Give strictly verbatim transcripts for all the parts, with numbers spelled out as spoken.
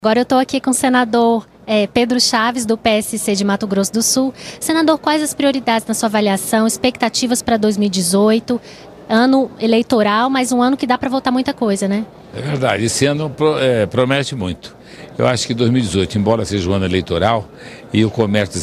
Agora eu estou aqui com o senador é, Pedro Chaves, do P S C de Mato Grosso do Sul. Senador, quais as prioridades na sua avaliação, expectativas para dois mil e dezoito, ano eleitoral, mas um ano que dá para votar muita coisa, né? É verdade, esse ano pro, é, promete muito. Eu acho que dois mil e dezoito, embora seja um ano eleitoral, e o comércio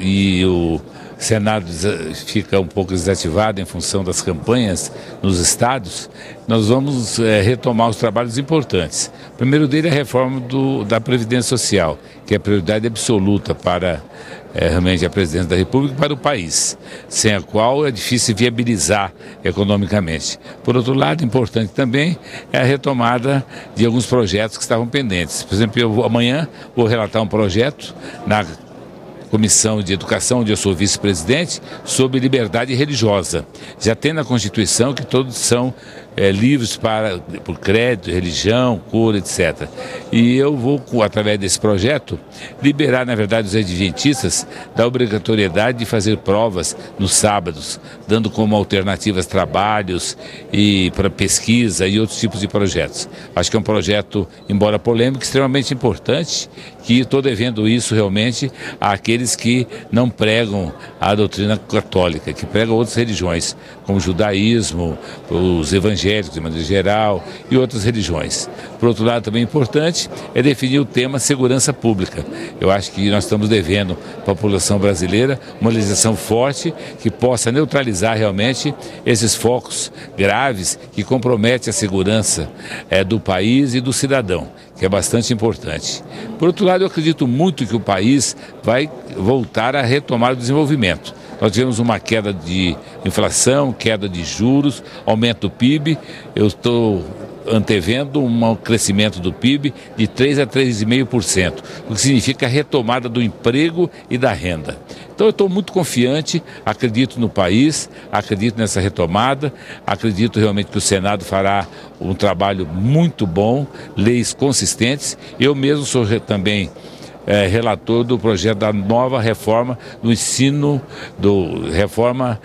e o Senado fica um pouco desativado em função das campanhas nos estados, nós vamos é, retomar os trabalhos importantes. O primeiro dele é a reforma do, da Previdência Social, que é a prioridade absoluta para é, realmente a presidência da República e para o país, sem a qual é difícil viabilizar economicamente. Por outro lado, importante também é a retomada de alguns projetos que estavam pendentes. Por exemplo, eu vou, amanhã vou relatar um projeto na Comissão de Educação, onde eu sou vice-presidente, sobre liberdade religiosa. Já tem na Constituição que todos são é, livres para, por crédito, religião, cor, etcétera. E eu vou, através desse projeto, liberar, na verdade, os adventistas da obrigatoriedade de fazer provas nos sábados, dando como alternativas trabalhos e para pesquisa e outros tipos de projetos. Acho que é um projeto, embora polêmico, extremamente importante, que estou devendo isso realmente àqueles que não pregam a doutrina católica, que pregam outras religiões, como o judaísmo, os evangélicos de maneira geral e outras religiões. Por outro lado, também importante é definir o tema segurança pública. Eu acho que nós estamos devendo à população brasileira uma legislação forte que possa neutralizar realmente esses focos graves que comprometem a segurança é, do país e do cidadão, que é bastante importante. Por outro lado, eu acredito muito que o país vai voltar a retomar o desenvolvimento. Nós tivemos uma queda de inflação, queda de juros, aumento do P I B. Eu estou antevendo um crescimento do P I B de três a três vírgula cinco por cento, o que significa a retomada do emprego e da renda. Então eu estou muito confiante, acredito no país, acredito nessa retomada, acredito realmente que o Senado fará um trabalho muito bom, leis consistentes. Eu mesmo sou também É, relator do projeto da nova reforma do ensino, do reforma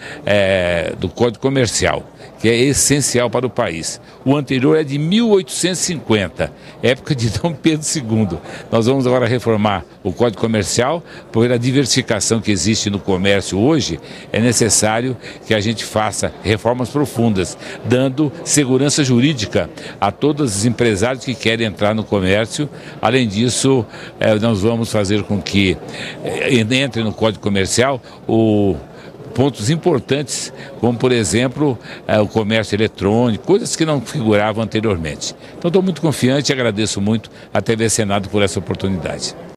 é, do Código Comercial, que é essencial para o país. O anterior é de mil oitocentos e cinquenta, época de Dom Pedro segundo. Nós vamos agora reformar o Código Comercial, por a diversificação que existe no comércio hoje, é necessário que a gente faça reformas profundas, dando segurança jurídica a todos os empresários que querem entrar no comércio. Além disso, é, nós vamos Vamos fazer com que entre no Código Comercial o, pontos importantes, como por exemplo o comércio eletrônico, coisas que não figuravam anteriormente. Então estou muito confiante e agradeço muito à T V Senado por essa oportunidade.